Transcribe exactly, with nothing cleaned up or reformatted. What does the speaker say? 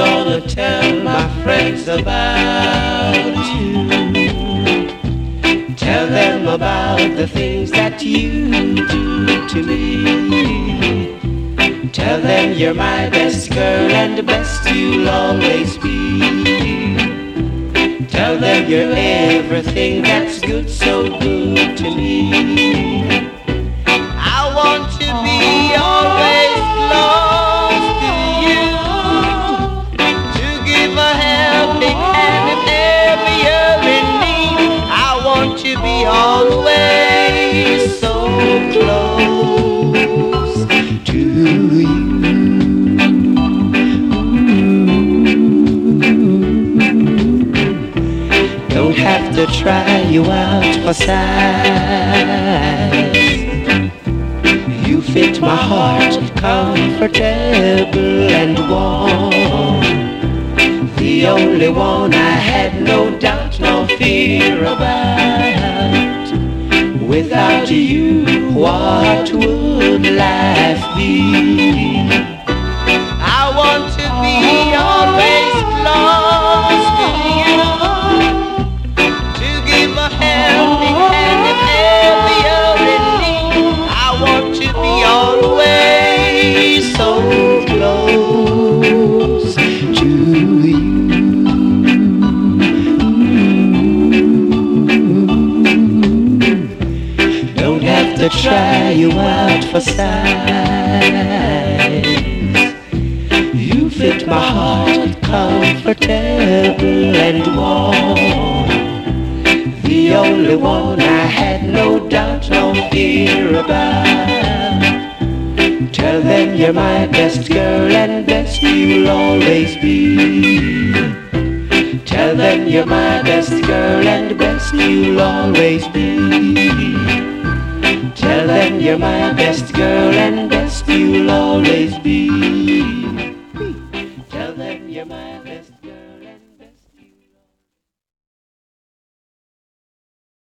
gonna tell my friends about you. Tell them about the things that you do to me. Tell them you're my best girl and the best you'll always be. Tell them you're everything that's good, so good to me. I want to be always close to you, to give a helping hand if ever you're in need. I want to be always so close to you. Don't have to try you out for size. You fit my heart, comfortable and warm. The only one I had no doubt, no fear about. Without you, what would life be? I want to be always close to you, to give a helping hand if ever you're in need. I want to be always so close to you. Don't have to try you out for size. You fit my heart, comfortable and warm. The only one I had no doubt, no fear about. Tell them you're my best girl and best you'll always be. Tell them you're my best girl and best you'll always be. Tell them you're my best girl and best you'll always be. Tell them you're my best